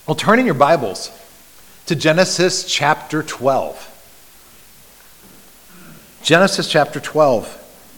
Well, turn in your Bibles to Genesis chapter 12. Genesis chapter 12.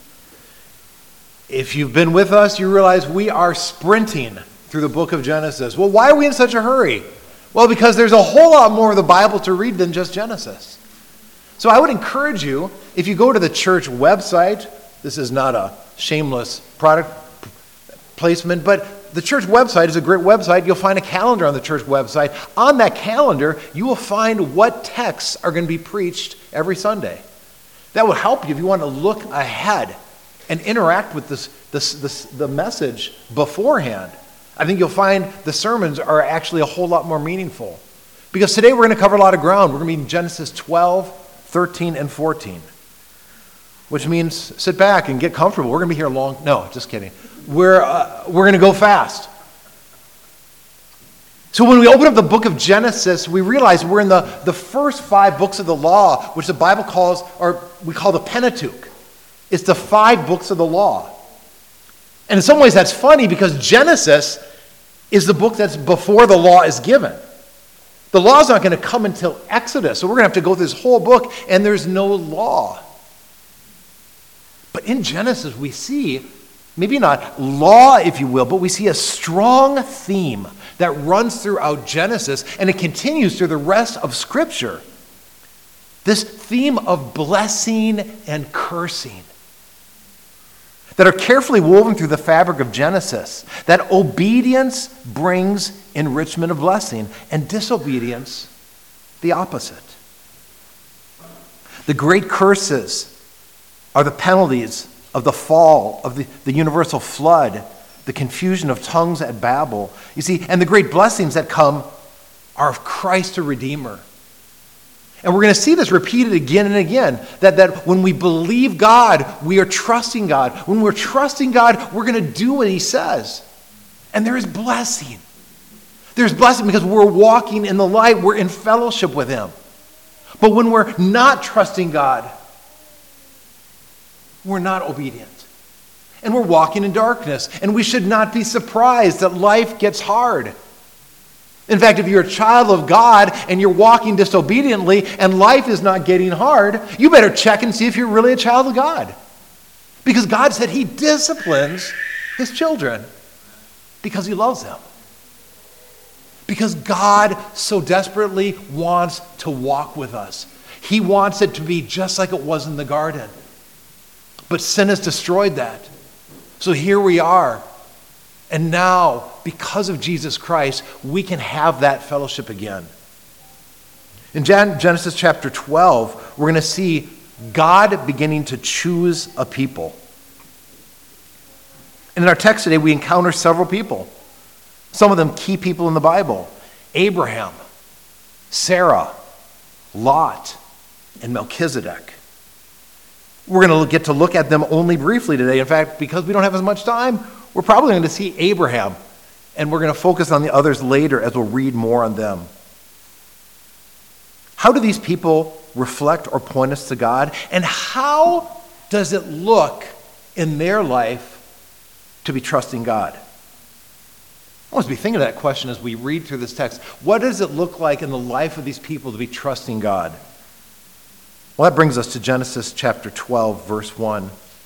If you've been with us, you realize we are sprinting through the book of Genesis. Well, why are we in such a hurry? Well, because there's a whole lot more of the Bible to read than just Genesis. So I would encourage you, if you go to the church website, this is not a shameless product placement, but the church website is a great website. You'll find a calendar on the church website. On that calendar, you will find what texts are going to be preached every Sunday. That will help you if you want to look ahead and interact with the message beforehand. I think you'll find the sermons are actually a whole lot more meaningful. Because today we're going to cover a lot of ground. We're going to be in Genesis 12, 13, and 14. Which means sit back and get comfortable. We're going to be here long. No, just kidding. We're going to go fast. So when we open up the book of Genesis, we realize we're in the first 5 books of the law, which the Bible calls, or we call the Pentateuch. It's the 5 books of the law. And in some ways that's funny because Genesis is the book that's before the law is given. The law is not going to come until Exodus, so we're going to have to go through this whole book and there's no law. But in Genesis we see, maybe not law if you will, but we see a strong theme that runs throughout Genesis and it continues through the rest of Scripture. This theme of blessing and cursing that are carefully woven through the fabric of Genesis, that obedience brings enrichment of blessing and disobedience the opposite. The great curses are the penalties of the fall, of the universal flood, the confusion of tongues at Babel. You see, and the great blessings that come are of Christ the Redeemer. And we're going to see this repeated again and again, that when we believe God, we are trusting God. When we're trusting God, we're going to do what He says. And there is blessing. There's blessing because we're walking in the light. We're in fellowship with Him. But when we're not trusting God, we're not obedient. And we're walking in darkness. And we should not be surprised that life gets hard. In fact, if you're a child of God and you're walking disobediently and life is not getting hard, you better check and see if you're really a child of God. Because God said He disciplines His children because He loves them. Because God so desperately wants to walk with us. He wants it to be just like it was in the garden. But sin has destroyed that. So here we are. And now, because of Jesus Christ, we can have that fellowship again. In Genesis chapter 12, we're going to see God beginning to choose a people. And in our text today, we encounter several people. Some of them key people in the Bible. Abraham, Sarah, Lot, and Melchizedek. We're going to get to look at them only briefly today. In fact, because we don't have as much time, we're probably going to see Abraham, and we're going to focus on the others later as we'll read more on them. How do these people reflect or point us to God? And how does it look in their life to be trusting God? I want us to be thinking of that question as we read through this text. What does it look like in the life of these people to be trusting God? Well, that brings us to Genesis chapter 12, verse 1.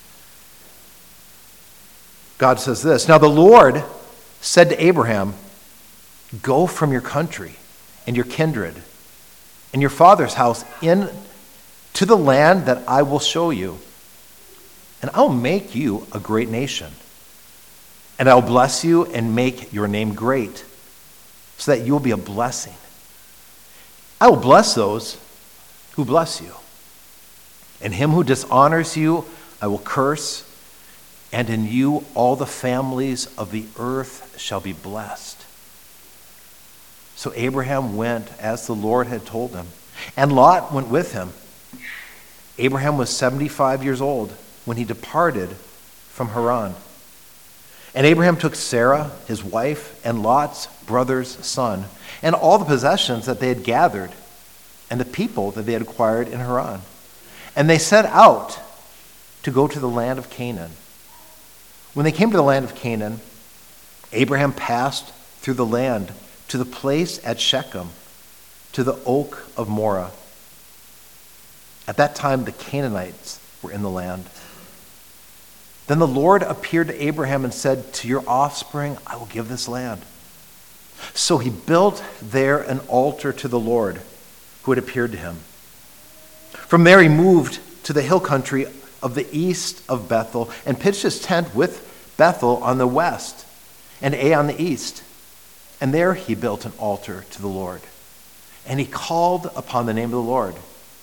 God says this, "Now the Lord said to Abraham, 'Go from your country and your kindred and your father's house to the land that I will show you, and I'll make you a great nation. And I'll bless you and make your name great, so that you'll be a blessing. I will bless those who bless you, and him who dishonors you I will curse, and in you all the families of the earth shall be blessed.' So Abraham went as the Lord had told him, and Lot went with him. Abraham was 75 years old when he departed from Haran. And Abraham took Sarah, his wife, and Lot's brother's son, and all the possessions that they had gathered, and the people that they had acquired in Haran. And they set out to go to the land of Canaan. When they came to the land of Canaan, Abraham passed through the land to the place at Shechem, to the oak of Moreh. At that time, the Canaanites were in the land. Then the Lord appeared to Abraham and said, to your offspring I will give this land. So he built there an altar to the Lord who had appeared to him. From there he moved to the hill country of the east of Bethel and pitched his tent with Bethel on the west and Ai on the east. And there he built an altar to the Lord. And he called upon the name of the Lord.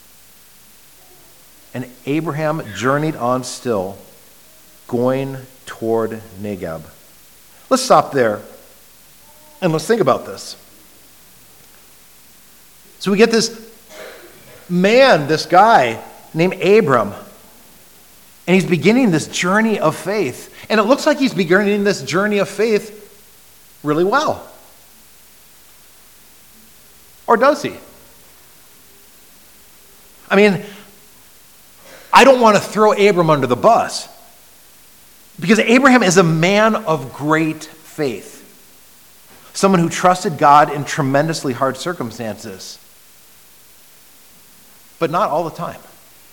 And Abraham journeyed on still, going toward Negeb. Let's stop there and let's think about this. So we get this man, this guy named Abram, and he's beginning this journey of faith. And it looks like he's beginning this journey of faith really well. Or does he? I mean, I don't want to throw Abram under the bus, because Abraham is a man of great faith. Someone who trusted God in tremendously hard circumstances. But not all the time.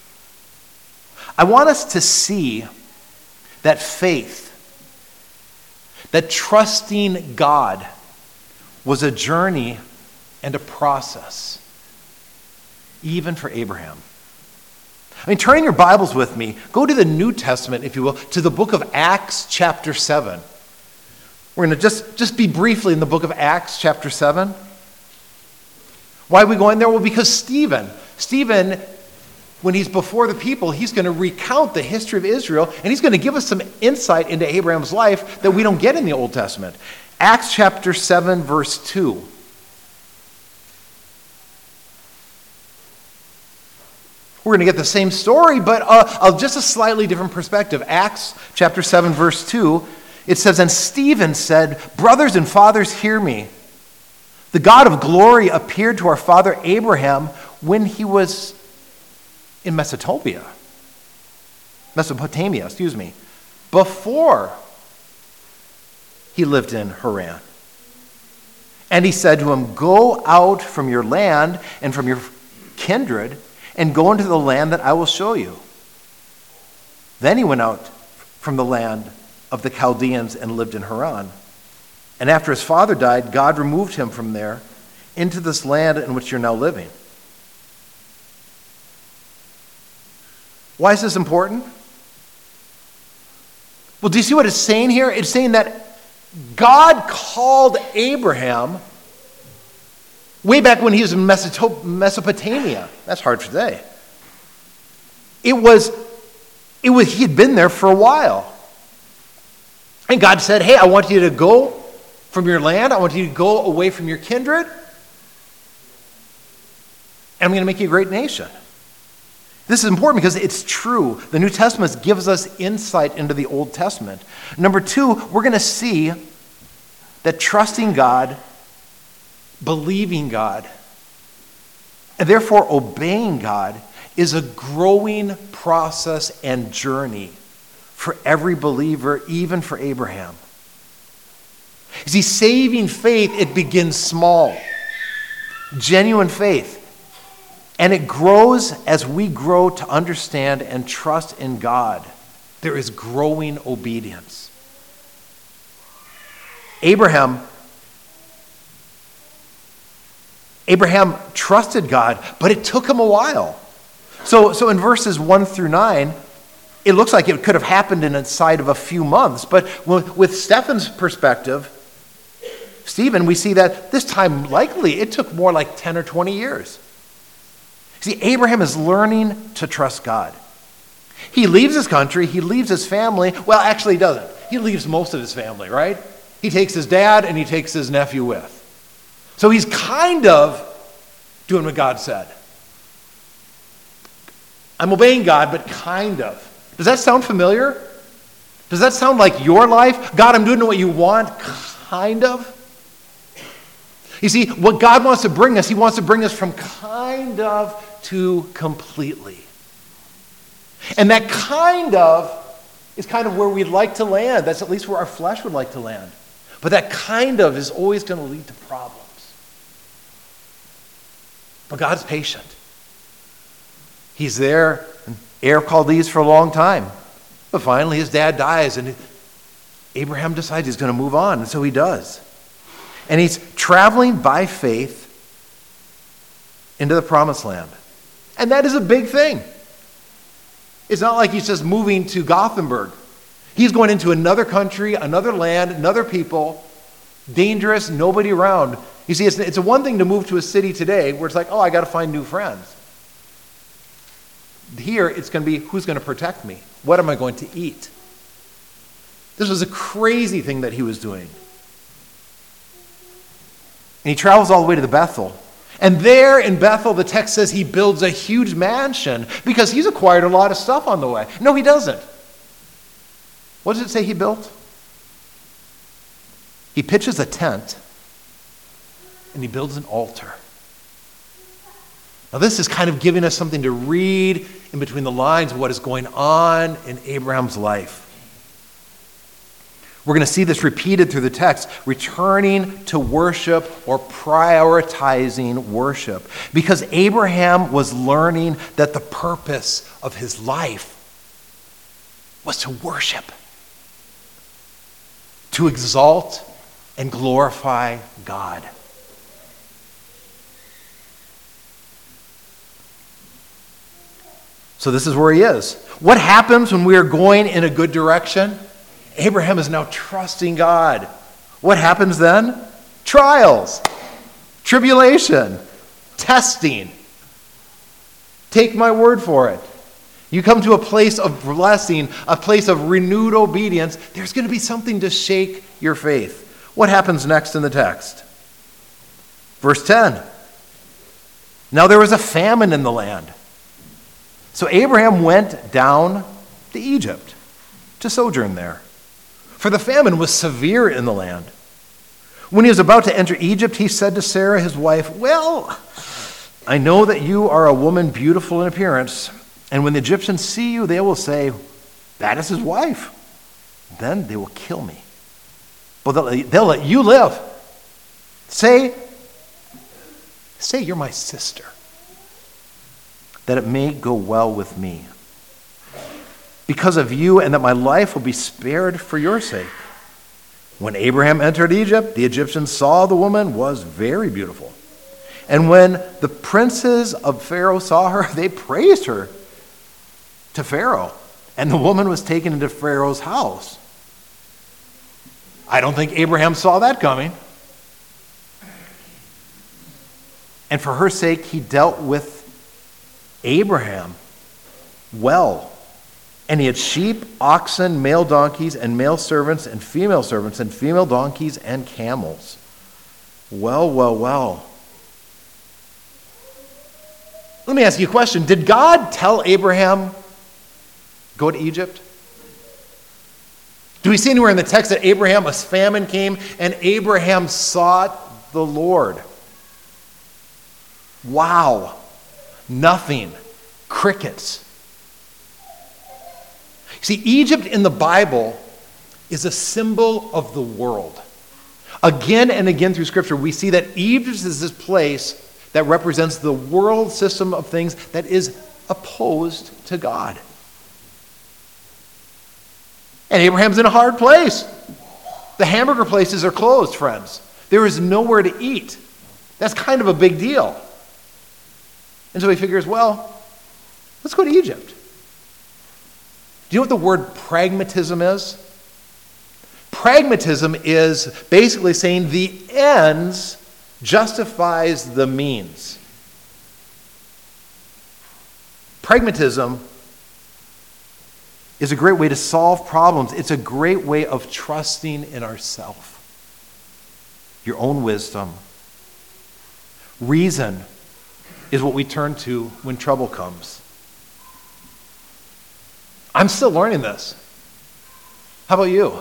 I want us to see that faith, that trusting God, was a journey and a process, even for Abraham. I mean, turn your Bibles with me. Go to the New Testament, if you will, to the book of Acts chapter 7. We're going to just be briefly in the book of Acts chapter 7. Why are we going there? Well, because Stephen, when he's before the people, he's going to recount the history of Israel, and he's going to give us some insight into Abraham's life that we don't get in the Old Testament. Acts chapter 7, verse 2. We're going to get the same story, but just a slightly different perspective. Acts chapter 7, verse 2, it says, and Stephen said, brothers and fathers, hear me. The God of glory appeared to our father Abraham when he was in Mesopotamia, before he lived in Haran. And he said to him, go out from your land and from your kindred and go into the land that I will show you. Then he went out from the land of the Chaldeans and lived in Haran. And after his father died, God removed him from there into this land in which you're now living. Why is this important? Well, do you see what it's saying here? It's saying that God called Abraham way back when he was in Mesopotamia. That's hard to say. He had been there for a while. And God said, hey, I want you to go from your land. I want you to go away from your kindred. And I'm going to make you a great nation. This is important because it's true. The New Testament gives us insight into the Old Testament. Number two, we're going to see that trusting God, believing God, and therefore obeying God is a growing process and journey for every believer, even for Abraham. You see, saving faith, it begins small. Genuine faith. And it grows as we grow to understand and trust in God. There is growing obedience. Abraham trusted God, but it took him a while. So in verses 1 through 9, it looks like it could have happened inside of a few months. But with Stephen's perspective, Stephen, we see that this time likely it took more like 10 or 20 years. See, Abraham is learning to trust God. He leaves his country, he leaves his family. Well, actually he doesn't. He leaves most of his family, right? He takes his dad and he takes his nephew with. So he's kind of doing what God said. I'm obeying God, but kind of. Does that sound familiar? Does that sound like your life? God, I'm doing what you want, kind of. You see, what God wants to bring us, he wants to bring us from kind of to completely. And that kind of is kind of where we'd like to land. That's at least where our flesh would like to land. But that kind of is always going to lead to problems. But God's patient. He's there in Ur of Chaldees for a long time. But finally his dad dies and Abraham decides he's going to move on, and so he does. And he's traveling by faith into the promised land. And that is a big thing. It's not like he's just moving to Gothenburg. He's going into another country, another land, another people, dangerous, nobody around. You see, it's a one thing to move to a city today where it's like, oh, I got to find new friends. Here, it's going to be, who's going to protect me? What am I going to eat? This was a crazy thing that he was doing. And he travels all the way to the Bethel. And there in Bethel, the text says he builds a huge mansion because he's acquired a lot of stuff on the way. No, he doesn't. What does it say he built? He pitches a tent and he builds an altar. Now this is kind of giving us something to read in between the lines of what is going on in Abraham's life. We're going to see this repeated through the text, returning to worship or prioritizing worship. Because Abraham was learning that the purpose of his life was to worship, to exalt and glorify God. So this is where he is. What happens when we are going in a good direction? Abraham is now trusting God. What happens then? Trials, tribulation, testing. Take my word for it. You come to a place of blessing, a place of renewed obedience, there's going to be something to shake your faith. What happens next in the text? Verse 10. Now there was a famine in the land. So Abraham went down to Egypt to sojourn there. For the famine was severe in the land. When he was about to enter Egypt, he said to Sarah, his wife, well, I know that you are a woman beautiful in appearance, and when the Egyptians see you, they will say, that is his wife. Then they will kill me. But they'll let you live. Say you're my sister, that it may go well with me because of you, and that my life will be spared for your sake. When Abraham entered Egypt, the Egyptians saw the woman was very beautiful. And when the princes of Pharaoh saw her, they praised her to Pharaoh. And the woman was taken into Pharaoh's house. I don't think Abraham saw that coming. And for her sake, he dealt with Abraham well. And he had sheep, oxen, male donkeys, and male servants, and female donkeys, and camels. Well. Let me ask you a question. Did God tell Abraham, go to Egypt? Do we see anywhere in the text that a famine came, and Abraham sought the Lord? Wow. Nothing. Crickets. See, Egypt in the Bible is a symbol of the world. Again and again through Scripture, we see that Egypt is this place that represents the world system of things that is opposed to God. And Abraham's in a hard place. The hamburger places are closed, friends. There is nowhere to eat. That's kind of a big deal. And so he figures, well, let's go to Egypt. Do you know what the word pragmatism is? Pragmatism is basically saying the ends justifies the means. Pragmatism is a great way to solve problems. It's a great way of trusting in ourselves, your own wisdom. Reason is what we turn to when trouble comes. I'm still learning this. How about you?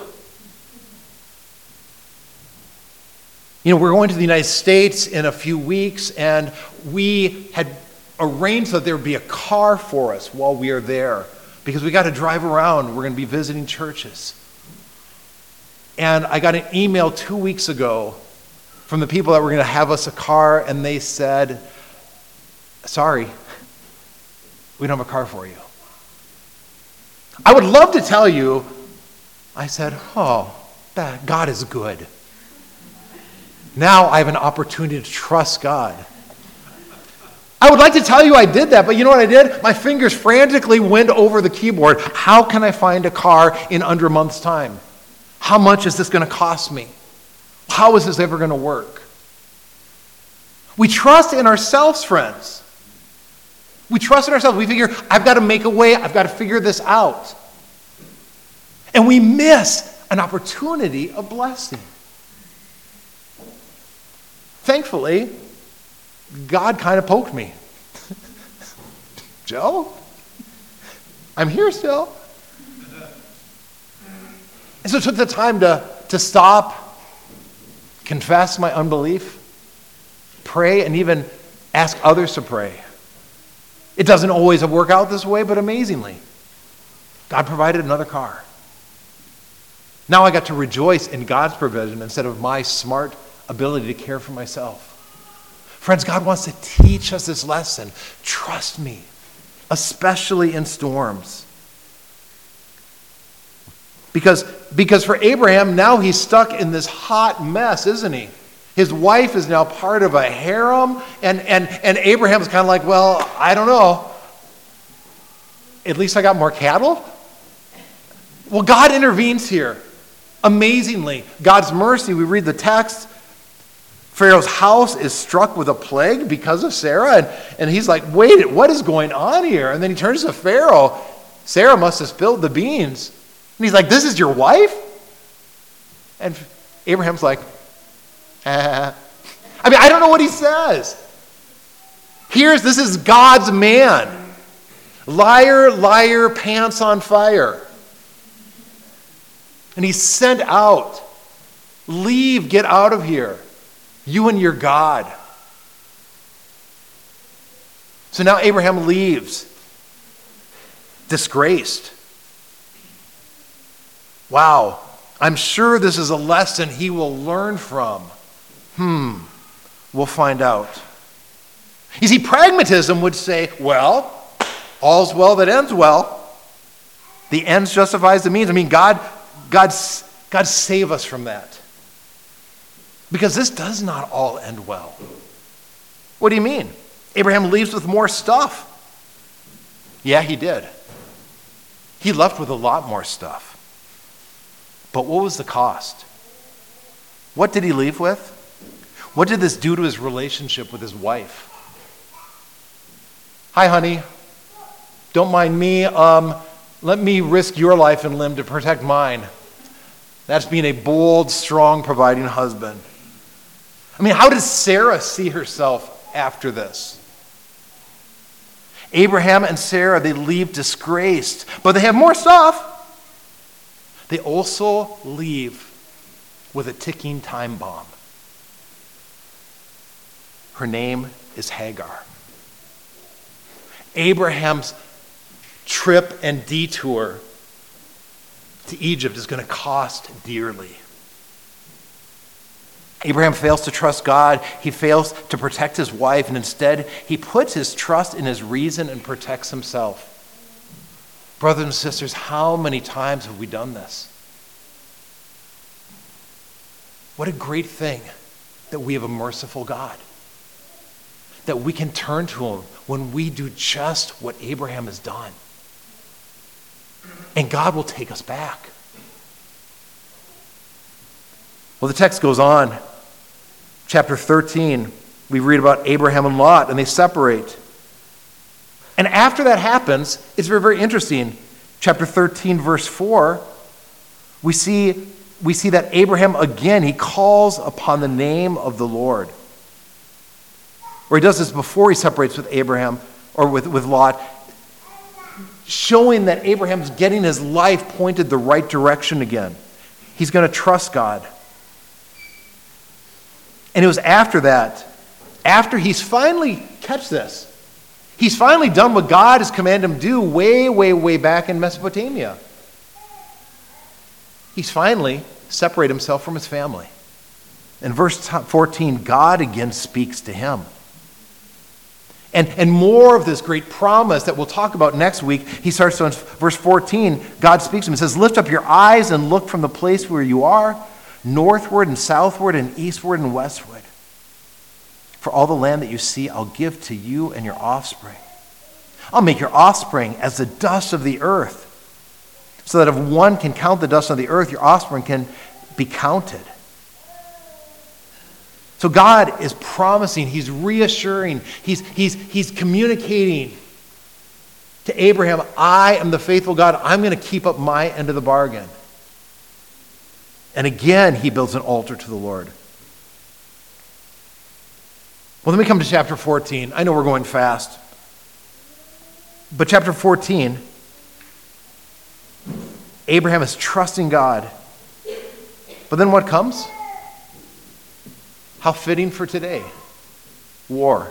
You know, we're going to the United States in a few weeks, and we had arranged that there would be a car for us while we are there because we got to drive around. We're going to be visiting churches. And I got an email 2 weeks ago from the people that were going to have us a car, and they said, sorry, we don't have a car for you. I would love to tell you, I said, oh, God is good. Now I have an opportunity to trust God. I would like to tell you I did that, but you know what I did? My fingers frantically went over the keyboard. How can I find a car in under a month's time? How much is this going to cost me? How is this ever going to work? We trust in ourselves, friends. We trust in ourselves. We figure, I've got to make a way. I've got to figure this out. And we miss an opportunity of blessing. Thankfully, God kind of poked me. Joe, I'm here still. And so I took the time to stop, confess my unbelief, pray, and even ask others to pray. It doesn't always work out this way, but amazingly, God provided another car. Now I got to rejoice in God's provision instead of my smart ability to care for myself. Friends, God wants to teach us this lesson. Trust me, especially in storms. Because for Abraham, now he's stuck in this hot mess, isn't he? His wife is now part of a harem, and Abraham's kind of like, well, I don't know. At least I got more cattle? Well, God intervenes here. Amazingly, God's mercy, we read the text, Pharaoh's house is struck with a plague because of Sarah, and he's like, wait, what is going on here? And then he turns to Pharaoh. Sarah must have spilled the beans. And he's like, this is your wife? And Abraham's like, I mean, I don't know what he says. This is God's man. Liar, liar, pants on fire. And he's sent out. Leave, get out of here. You and your God. So now Abraham leaves, disgraced. Wow, I'm sure this is a lesson he will learn from. We'll find out. You see, pragmatism would say, well, all's well that ends well. The ends justifies the means. I mean, God save us from that. Because this does not all end well. What do you mean? Abraham leaves with more stuff. Yeah, he did. He left with a lot more stuff. But what was the cost? What did he leave with? What did this do to his relationship with his wife? Hi, honey. Don't mind me. Let me risk your life and limb to protect mine. That's being a bold, strong, providing husband. I mean, how does Sarah see herself after this? Abraham and Sarah, they leave disgraced, but they have more stuff. They also leave with a ticking time bomb. Her name is Hagar. Abraham's trip and detour to Egypt is going to cost dearly. Abraham fails to trust God. He fails to protect his wife, and instead he puts his trust in his reason and protects himself. Brothers and sisters, how many times have we done this? What a great thing that we have a merciful God, that we can turn to him when we do just what Abraham has done. And God will take us back. Well, the text goes on. Chapter 13, we read about Abraham and Lot, and they separate. And after that happens, it's very, very interesting. Chapter 13, verse 4, we see that Abraham again, he calls upon the name of the Lord. Or he does this before he separates with Abraham, or with Lot, showing that Abraham's getting his life pointed the right direction again. He's going to trust God. And it was after that, after he's finally, catch this, he's finally done what God has commanded him to do way, way, way back in Mesopotamia. He's finally separate himself from his family. In verse 14, God again speaks to him. And more of this great promise that we'll talk about next week, he starts to, in verse 14, God speaks to him and says, lift up your eyes and look from the place where you are, northward and southward and eastward and westward. For all the land that you see, I'll give to you and your offspring. I'll make your offspring as the dust of the earth, so that if one can count the dust of the earth, your offspring can be counted. So God is promising, he's reassuring, he's communicating to Abraham, I am the faithful God. I'm going to keep up my end of the bargain. And again, he builds an altar to the Lord. Well, then we come to chapter 14. I know we're going fast. But chapter 14, Abraham is trusting God. But then what comes? How fitting for today. War.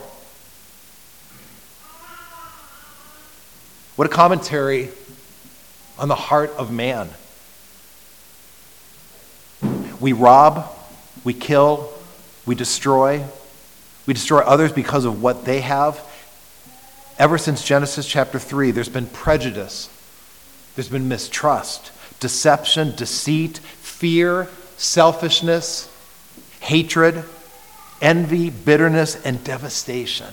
What a commentary on the heart of man. We rob, we kill, we destroy others because of what they have. Ever since Genesis chapter 3, there's been prejudice, there's been mistrust, deception, deceit, fear, selfishness, hatred, envy, bitterness, and devastation.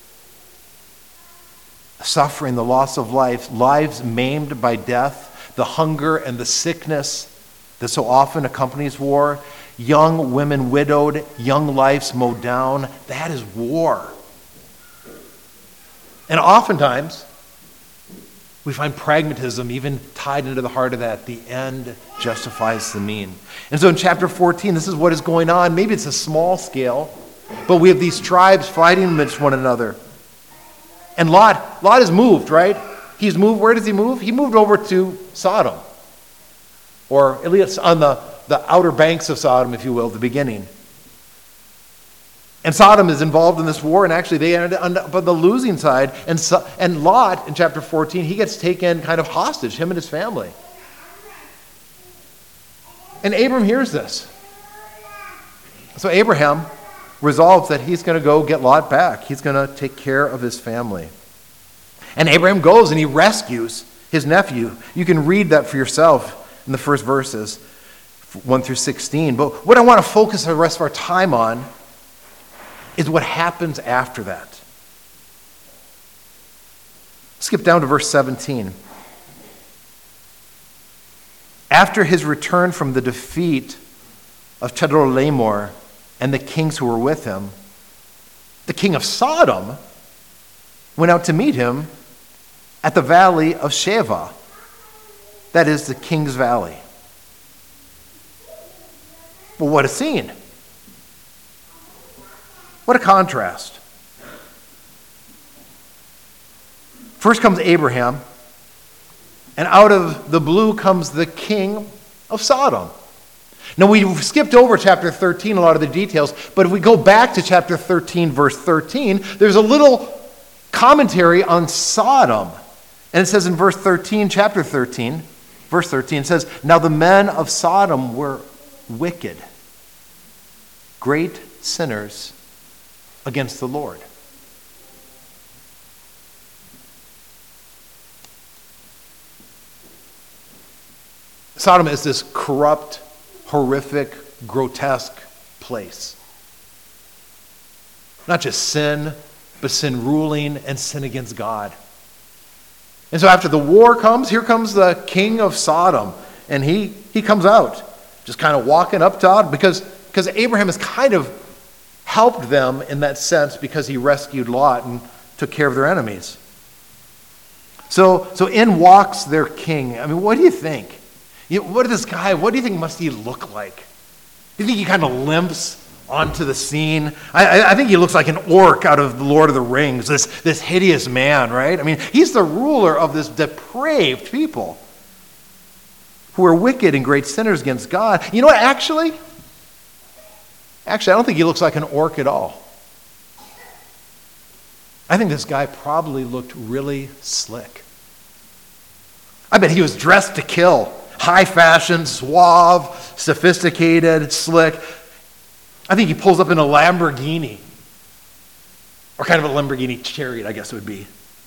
Suffering, the loss of life, lives maimed by death, the hunger and the sickness that so often accompanies war, young women widowed, young lives mowed down. That is war. And oftentimes, we find pragmatism even tied into the heart of that. The end justifies the mean. And so in chapter 14, this is what is going on. Maybe it's a small scale, but we have these tribes fighting amidst one another. And Lot is moved, right? He's moved. Where does he move? He moved over to Sodom. Or at least on the outer banks of Sodom, if you will, the beginning. And Sodom is involved in this war, and actually they ended up on the losing side. And Lot, in chapter 14, he gets taken kind of hostage, him and his family. And Abram hears this. So Abraham resolves that he's going to go get Lot back. He's going to take care of his family. And Abraham goes and he rescues his nephew. You can read that for yourself in the first verses, 1 through 16. But what I want to focus the rest of our time on is what happens after that. Skip down to verse 17. After his return from the defeat of Chedorlaomer and the kings who were with him, the king of Sodom went out to meet him at the valley of Sheva. That is the king's valley. Well, what a scene. What a contrast. First comes Abraham, and out of the blue comes the king of Sodom. Now, we've skipped over chapter 13, a lot of the details, but if we go back to chapter 13, verse 13, there's a little commentary on Sodom. And it says in verse 13, chapter 13, verse 13, it says, now the men of Sodom were wicked, great sinners against the Lord. Sodom is this corrupt, horrific, grotesque place. Not just sin, but sin ruling and sin against God. And so after the war comes, here comes the king of Sodom. And he comes out, just kind of walking up to God, because Abraham has kind of helped them in that sense because he rescued Lot and took care of their enemies. So in walks their king. I mean, what do you think? What do you think must he look like? Do you think he kind of limps onto the scene? I think he looks like an orc out of the Lord of the Rings, this hideous man, right? I mean, he's the ruler of this depraved people who are wicked and great sinners against God. You know what, actually, I don't think he looks like an orc at all. I think this guy probably looked really slick. I bet he was dressed to kill. high fashion, suave, sophisticated, slick. I think he pulls up in a Lamborghini, or kind of a Lamborghini chariot, I guess it would be.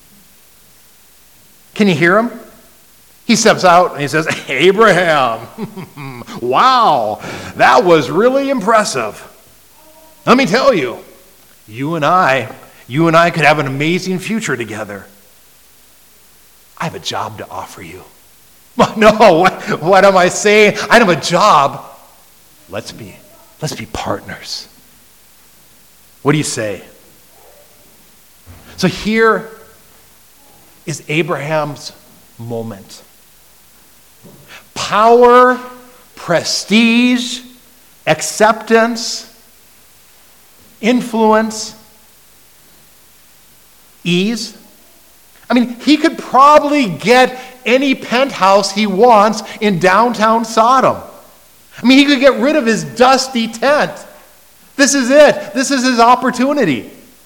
Can you hear him? He steps out and he says, Abraham, wow, that was really impressive. Let me tell you, you and I could have an amazing future together. I have a job to offer you. No, what am I saying? I don't have a job. Let's be partners. What do you say? So here is Abraham's moment. Power, prestige, acceptance, influence, ease. I mean, he could probably get any penthouse he wants in downtown Sodom. I mean, he could get rid of his dusty tent. This is it. This is his opportunity.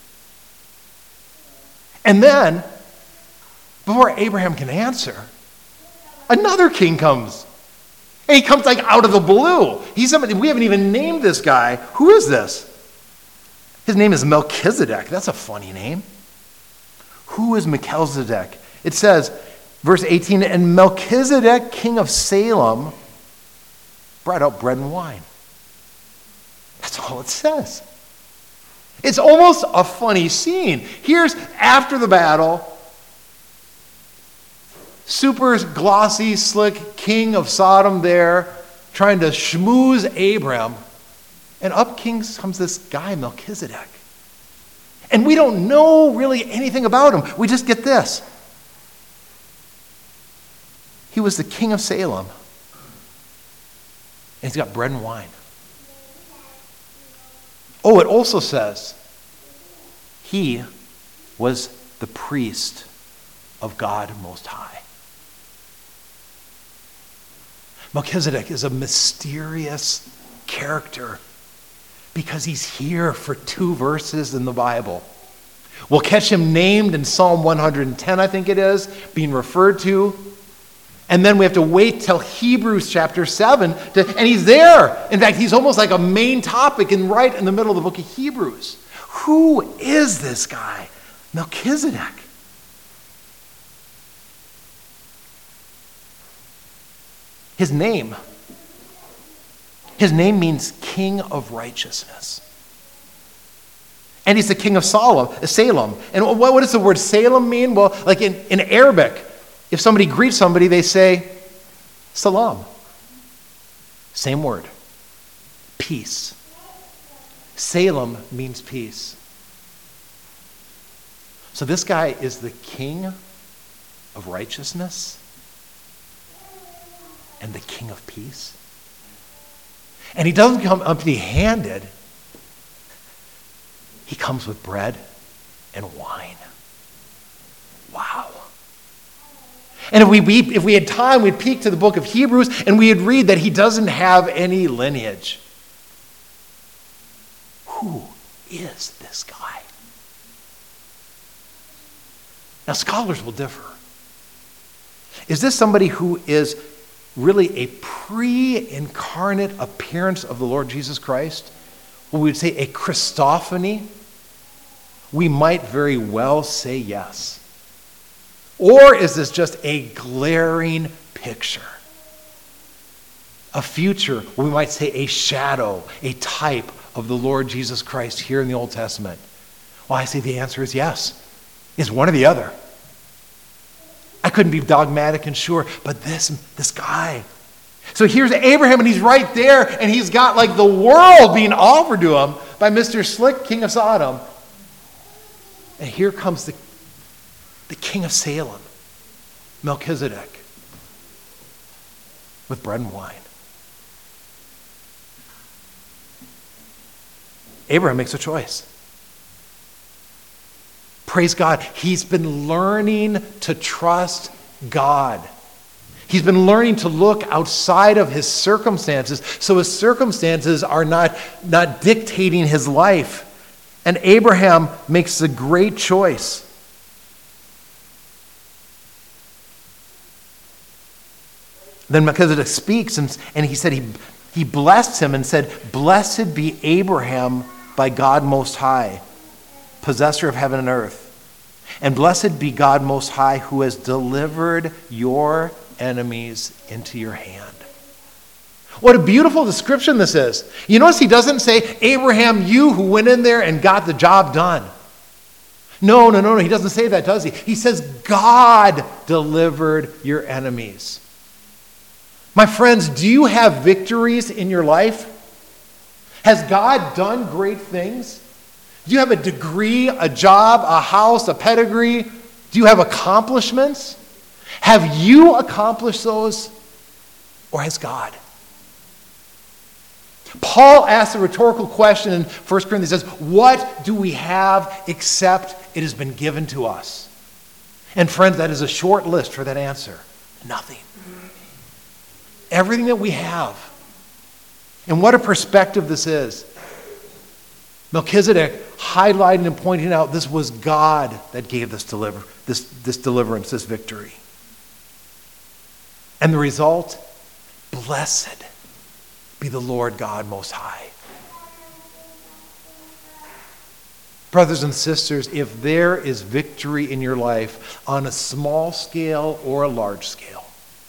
And then, before Abraham can answer, another king comes. And he comes like out of the blue. He's somebody, we haven't even named this guy. Who is this? His name is Melchizedek. That's a funny name. Who is Melchizedek? It says, verse 18, and Melchizedek, king of Salem, brought out bread and wine. That's all it says. It's almost a funny scene. Here's after the battle, super glossy, slick king of Sodom there, trying to schmooze Abram. And up comes this guy, Melchizedek. And we don't know really anything about him. We just get this. He was the king of Salem. And he's got bread and wine. Oh, it also says he was the priest of God Most High. Melchizedek is a mysterious character because he's here for 2 verses in the Bible. We'll catch him named in Psalm 110, I think it is, being referred to. And then we have to wait till Hebrews chapter 7, and he's there. In fact, he's almost like a main topic right in the middle of the book of Hebrews. Who is this guy? Melchizedek. His name means king of righteousness. And he's the king of Salem. And what does the word Salem mean? Well, like in Arabic, if somebody greets somebody, they say, salam. Same word. Peace. Salem means peace. So this guy is the king of righteousness and the king of peace. And he doesn't come empty-handed. He comes with bread and wine. Wow. And if we had time, we'd peek to the book of Hebrews and we'd read that he doesn't have any lineage. Who is this guy? Now, scholars will differ. Is this somebody who is really a pre-incarnate appearance of the Lord Jesus Christ? Well, we would say a Christophany. We might very well say yes. Or is this just a glaring picture? A future, we might say a shadow, a type of the Lord Jesus Christ here in the Old Testament? Well, I say the answer is yes. It's one or the other. I couldn't be dogmatic and sure, but this guy. So here's Abraham, and he's right there, and he's got like the world being offered to him by Mr. Slick, king of Sodom. And here comes the king of Salem, Melchizedek, with bread and wine. Abraham makes a choice. Praise God. He's been learning to trust God. He's been learning to look outside of his circumstances, so his circumstances are not dictating his life. And Abraham makes a great choice. Then Melchizedek speaks, and he said he blessed him and said, "Blessed be Abraham by God Most High, possessor of heaven and earth. And blessed be God Most High, who has delivered your enemies into your hand." What a beautiful description this is. You notice he doesn't say, "Abraham, you who went in there and got the job done." No. He doesn't say that, does he? He says, God delivered your enemies. My friends, do you have victories in your life? Has God done great things? Do you have a degree, a job, a house, a pedigree? Do you have accomplishments? Have you accomplished those, or has God? Paul asks a rhetorical question in 1 Corinthians. He says, what do we have except it has been given to us? And friends, that is a short list for that answer. Nothing. Everything that we have. And what a perspective this is. Melchizedek highlighting and pointing out this was God that gave this deliverance, this victory. And the result, blessed be the Lord God Most High. Brothers and sisters, if there is victory in your life on a small scale or a large scale,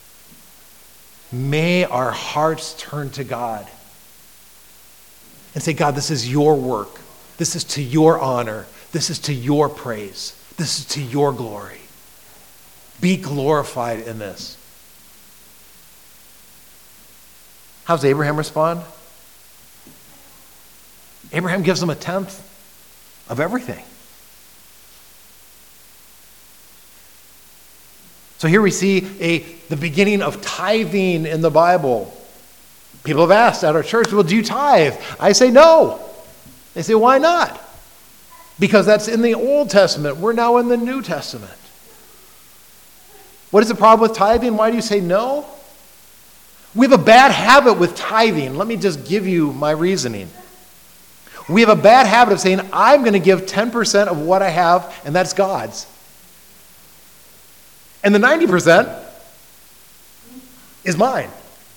may our hearts turn to God and say, God, this is your work. This is to your honor. This is to your praise. This is to your glory. Be glorified in this. How does Abraham respond? Abraham gives him 1/10 of everything. So here we see the beginning of tithing in the Bible. People have asked at our church, well, do you tithe? I say no. They say, why not? Because that's in the Old Testament. We're now in the New Testament. What is the problem with tithing? Why do you say no? We have a bad habit with tithing. Let me just give you my reasoning. We have a bad habit of saying, I'm going to give 10% of what I have, and that's God's. And the 90% is mine.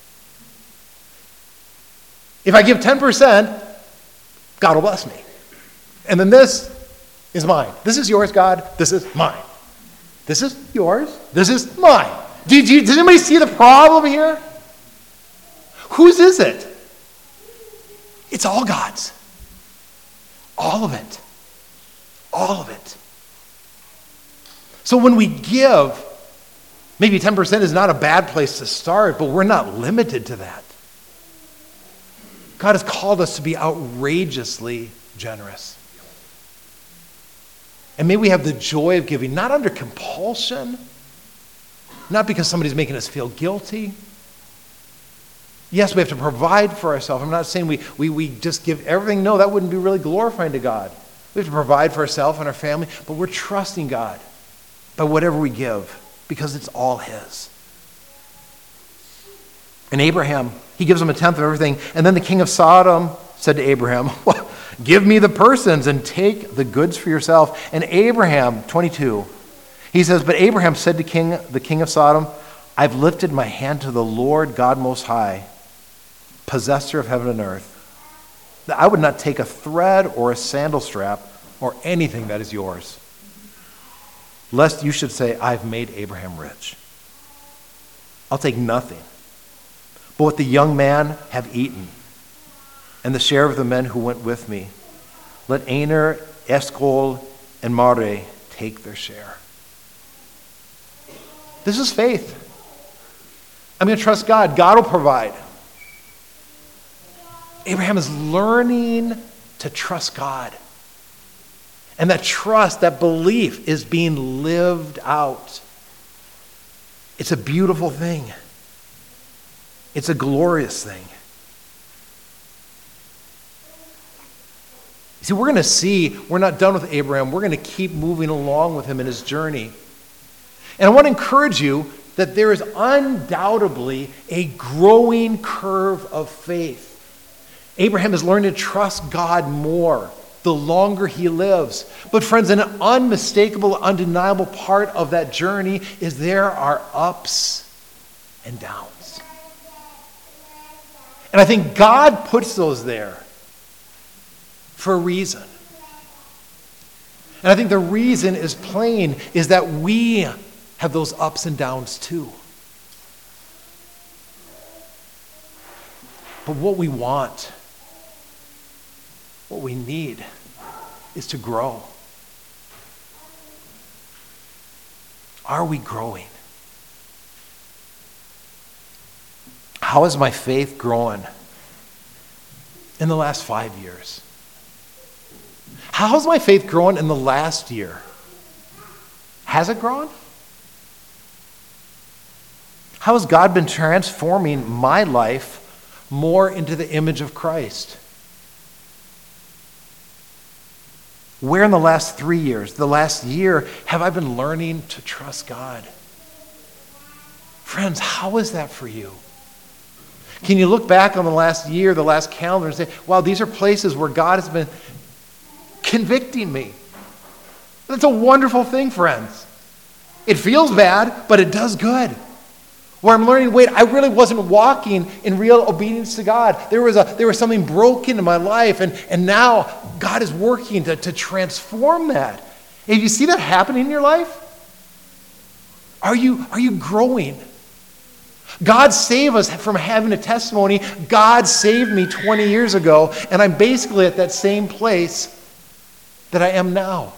If I give 10%, God will bless me. And then this is mine. This is yours, God. This is mine. This is yours. This is mine. Does anybody see the problem here? Whose is it? It's all God's. All of it. All of it. So when we give, maybe 10% is not a bad place to start, but we're not limited to that. God has called us to be outrageously generous. And may we have the joy of giving, not under compulsion, not because somebody's making us feel guilty. Yes, we have to provide for ourselves. I'm not saying we just give everything. No, that wouldn't be really glorifying to God. We have to provide for ourselves and our family, but we're trusting God by whatever we give because it's all His. And Abraham, he gives him 1/10 of everything. And then the king of Sodom said to Abraham, well, give me the persons and take the goods for yourself. And Abraham, 22, he says, but Abraham said to the king of Sodom, I've lifted my hand to the Lord God Most High, possessor of heaven and earth, that I would not take a thread or a sandal strap or anything that is yours, lest you should say, I've made Abraham rich. I'll take nothing but what the young man have eaten, and the share of the men who went with me. Let Aner, Eshcol, and Mamre take their share. This is faith. I'm going to trust God. God will provide. Abraham is learning to trust God. And that trust, that belief is being lived out. It's a beautiful thing. It's a glorious thing. You see, we're not done with Abraham. We're going to keep moving along with him in his journey. And I want to encourage you that there is undoubtedly a growing curve of faith. Abraham is learning to trust God more the longer he lives. But friends, an unmistakable, undeniable part of that journey is there are ups and downs. And I think God puts those there for a reason. And I think the reason is plain, is that we have those ups and downs too. But what we want, what we need, is to grow. Are we growing? How is my faith growing in the last 5 years? How has my faith grown in the last year? Has it grown? How has God been transforming my life more into the image of Christ? Where in the last 3 years, the last year, have I been learning to trust God? Friends, how is that for you? Can you look back on the last year, the last calendar, and say, wow, these are places where God has been convicting me? That's a wonderful thing, friends. It feels bad, but it does good. Where I'm learning, wait, I really wasn't walking in real obedience to God. There was something broken in my life, and now God is working to transform that. And you see that happening in your life? Are you growing? God saved us from having a testimony. God saved me 20 years ago, and I'm basically at that same place that I am now.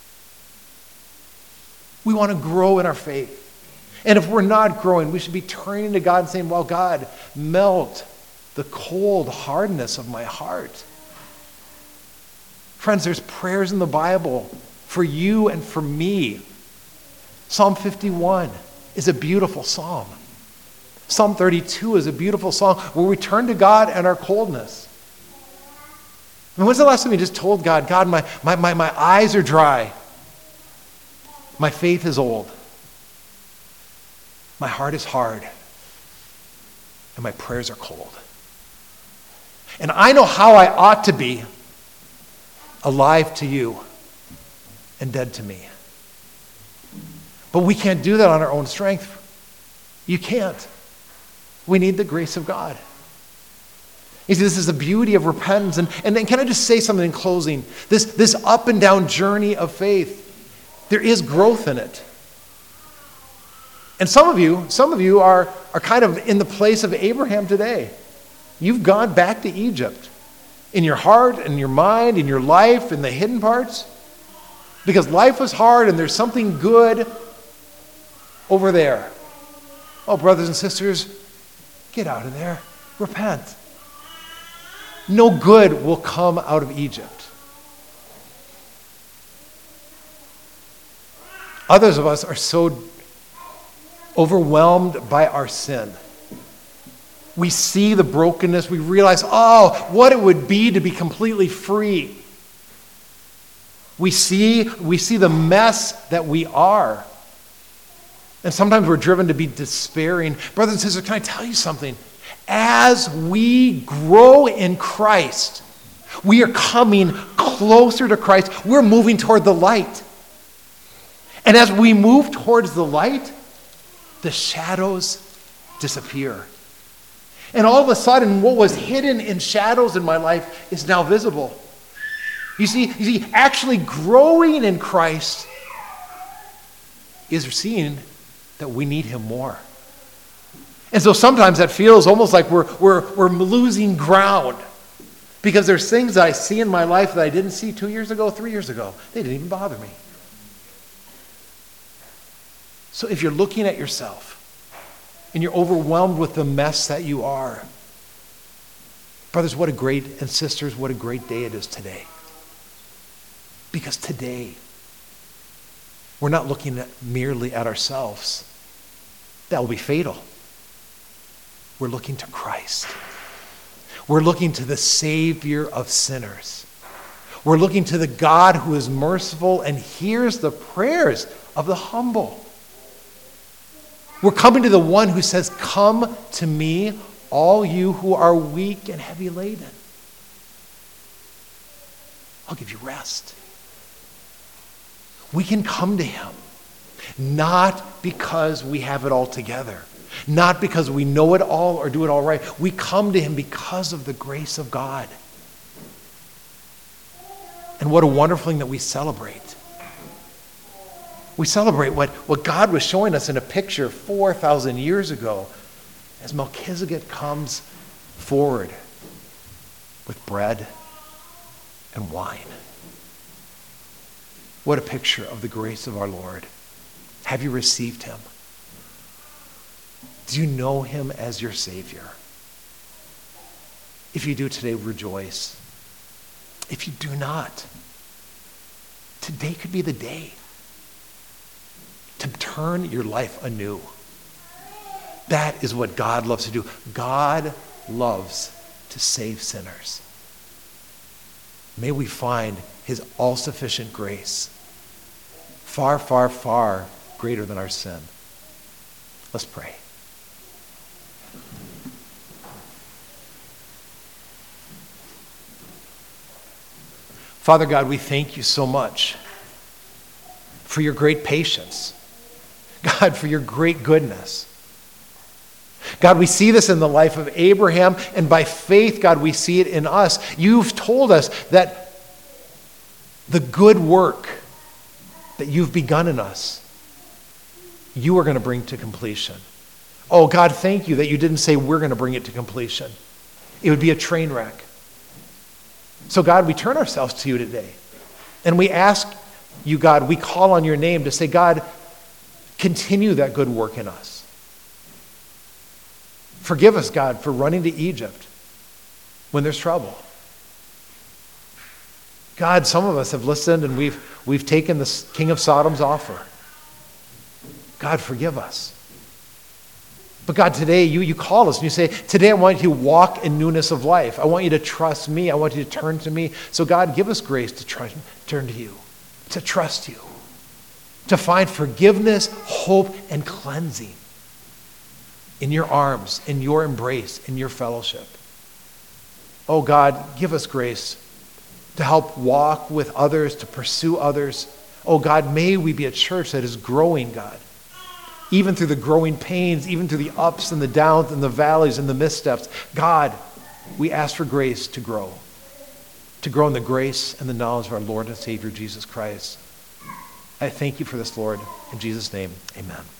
We want to grow in our faith. And if we're not growing, we should be turning to God and saying, well, God, melt the cold hardness of my heart. Friends, there's prayers in the Bible for you and for me. Psalm 51 is a beautiful psalm. Psalm 32 is a beautiful song where we turn to God and our coldness. I mean, when's the last time you just told God, God, my eyes are dry. My faith is old. My heart is hard. And my prayers are cold. And I know how I ought to be, alive to you and dead to me. But we can't do that on our own strength. You can't. We need the grace of God. You see, this is the beauty of repentance. And then can I just say something in closing? This up and down journey of faith, there is growth in it. And some of you are kind of in the place of Abraham today. You've gone back to Egypt in your heart, in your mind, in your life, in the hidden parts. Because life was hard and there's something good over there. Oh, brothers and sisters, get out of there. Repent. No good will come out of Egypt. Others of us are so overwhelmed by our sin. We see the brokenness. We realize, what it would be to be completely free. We see the mess that we are. And sometimes we're driven to be despairing. Brothers and sisters, can I tell you something? As we grow in Christ, we are coming closer to Christ. We're moving toward the light. And as we move towards the light, the shadows disappear. And all of a sudden, what was hidden in shadows in my life is now visible. You see, actually growing in Christ is seeing that we need him more. And so sometimes that feels almost like we're losing ground because there's things that I see in my life that I didn't see 2 years ago, 3 years ago. They didn't even bother me. So if you're looking at yourself and you're overwhelmed with the mess that you are, brothers, and sisters, what a great day it is today. Because today, we're not looking merely at ourselves. That will be fatal. We're looking to Christ. We're looking to the Savior of sinners. We're looking to the God who is merciful and hears the prayers of the humble. We're coming to the one who says, "Come to me, all you who are weak and heavy laden. I'll give you rest." We can come to him, not because we have it all together, not because we know it all or do it all right. We come to him because of the grace of God. And what a wonderful thing that we celebrate. We celebrate what God was showing us in a picture 4,000 years ago as Melchizedek comes forward with bread and wine. What a picture of the grace of our Lord. Have you received him? Do you know him as your Savior? If you do today, rejoice. If you do not, today could be the day to turn your life anew. That is what God loves to do. God loves to save sinners. May we find his all-sufficient grace far, far, far greater than our sin. Let's pray. Father God, we thank you so much for your great patience. God, for your great goodness. God, we see this in the life of Abraham, and by faith, God, we see it in us. You've told us that the good work that you've begun in us, you are going to bring to completion. Oh, God, thank you that you didn't say we're going to bring it to completion. It would be a train wreck. So, God, we turn ourselves to you today, and we ask you, God, we call on your name to say, God, continue that good work in us. Forgive us, God, for running to Egypt when there's trouble. God, some of us have listened and we've taken the king of Sodom's offer. God, forgive us. But God, today you call us and you say, today I want you to walk in newness of life. I want you to trust me. I want you to turn to me. So God, give us grace to turn to you, to trust you, to find forgiveness, hope, and cleansing in your arms, in your embrace, in your fellowship. Oh God, give us grace to help walk with others, to pursue others. Oh God, may we be a church that is growing, God. Even through the growing pains, even through the ups and the downs and the valleys and the missteps. God, we ask for grace to grow in the grace and the knowledge of our Lord and Savior, Jesus Christ. I thank you for this, Lord. In Jesus' name, amen.